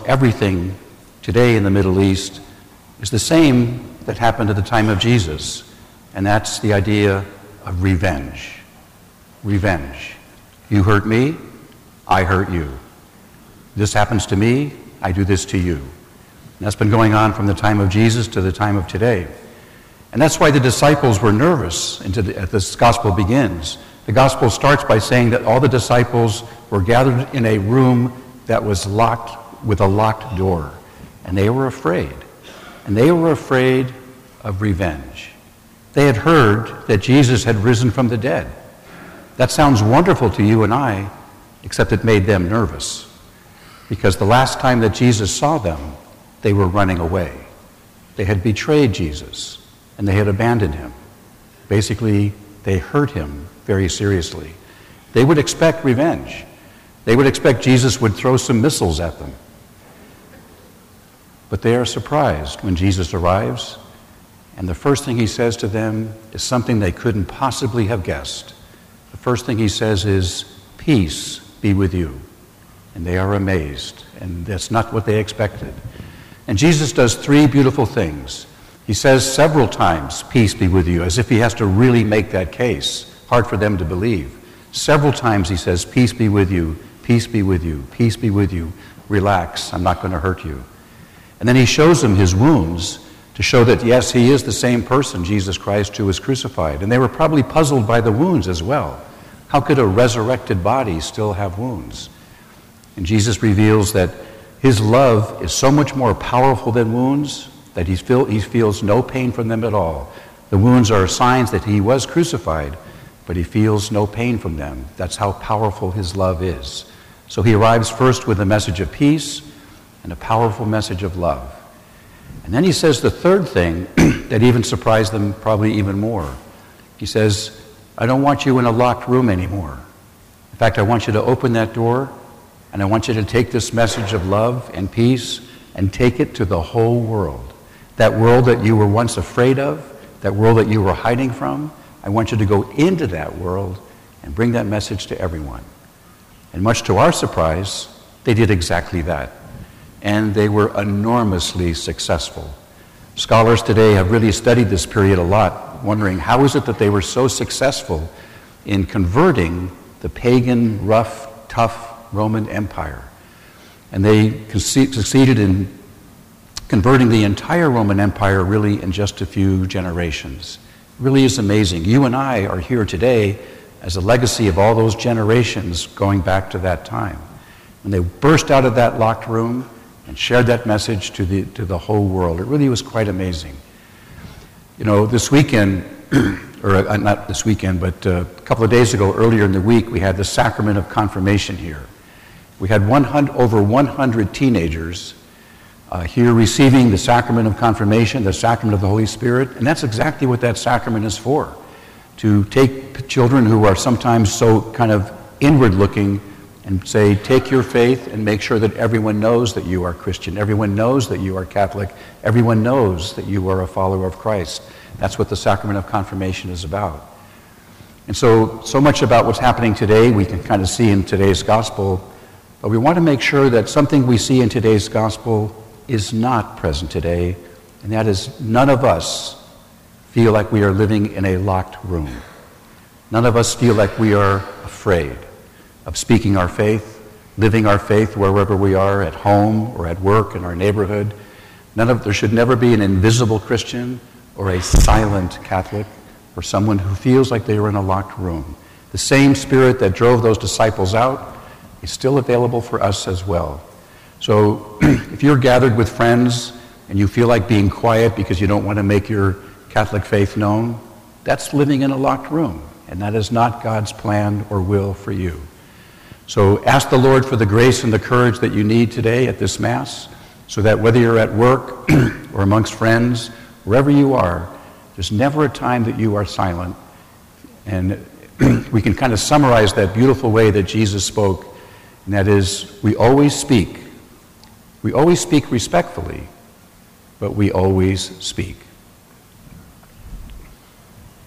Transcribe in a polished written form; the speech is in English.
everything today in the Middle East is the same that happened at the time of Jesus, and that's the idea of revenge. Revenge. You hurt me, I hurt you. This happens to me, I do this to you. And that's been going on from the time of Jesus to the time of today. And that's why the disciples were nervous as this gospel begins. The gospel starts by saying that all the disciples were gathered in a room that was locked with a locked door. And they were afraid. And they were afraid of revenge. They had heard that Jesus had risen from the dead. That sounds wonderful to you and I, except it made them nervous. Because the last time that Jesus saw them, they were running away. They had betrayed Jesus, and they had abandoned him. Basically, they hurt him very seriously. They would expect revenge. They would expect Jesus would throw some missiles at them. But they are surprised when Jesus arrives, and the first thing he says to them is something they couldn't possibly have guessed. The first thing he says is, "Peace be with you." And they are amazed, and that's not what they expected. And Jesus does three beautiful things. He says several times, "Peace be with you," as if he has to really make that case. Hard for them to believe. Several times he says, "Peace be with you, peace be with you, peace be with you. Relax, I'm not going to hurt you." And then he shows them his wounds to show that, yes, he is the same person, Jesus Christ, who was crucified. And they were probably puzzled by the wounds as well. How could a resurrected body still have wounds? And Jesus reveals that his love is so much more powerful than wounds that he feels no pain from them at all. The wounds are signs that he was crucified, but he feels no pain from them. That's how powerful his love is. So he arrives first with a message of peace and a powerful message of love. And then he says the third thing that even surprised them probably even more. He says, "I don't want you in a locked room anymore. In fact, I want you to open that door, and I want you to take this message of love and peace and take it to the whole world. That world that you were once afraid of, that world that you were hiding from, I want you to go into that world and bring that message to everyone." And much to our surprise, they did exactly that. And they were enormously successful. Scholars today have really studied this period a lot, wondering how is it that they were so successful in converting the pagan, rough, tough Roman Empire. And they succeeded in converting the entire Roman Empire really in just a few generations. It really is amazing. You and I are here today as a legacy of all those generations going back to that time. When they burst out of that locked room and shared that message to the whole world. It really was quite amazing. You know, this weekend, or not this weekend, but a couple of days ago, earlier in the week, we had the sacrament of confirmation here. We had over 100 teenagers here receiving the sacrament of confirmation, the sacrament of the Holy Spirit, and that's exactly what that sacrament is for, to take children who are sometimes so kind of inward-looking and say, take your faith and make sure that everyone knows that you are Christian, everyone knows that you are Catholic, everyone knows that you are a follower of Christ. That's what the sacrament of confirmation is about. And so much about what's happening today we can kind of see in today's gospel, but we want to make sure that something we see in today's gospel is not present today, and that is none of us feel like we are living in a locked room. None of us feel like we are afraid of speaking our faith, living our faith wherever we are, at home or at work, in our neighborhood. There should never be an invisible Christian or a silent Catholic or someone who feels like they are in a locked room. The same Spirit that drove those disciples out is still available for us as well. So if you're gathered with friends and you feel like being quiet because you don't want to make your Catholic faith known, that's living in a locked room, and that is not God's plan or will for you. So ask the Lord for the grace and the courage that you need today at this Mass, so that whether you're at work or amongst friends, wherever you are, there's never a time that you are silent. And we can kind of summarize that beautiful way that Jesus spoke, and that is, we always speak. We always speak respectfully, but we always speak.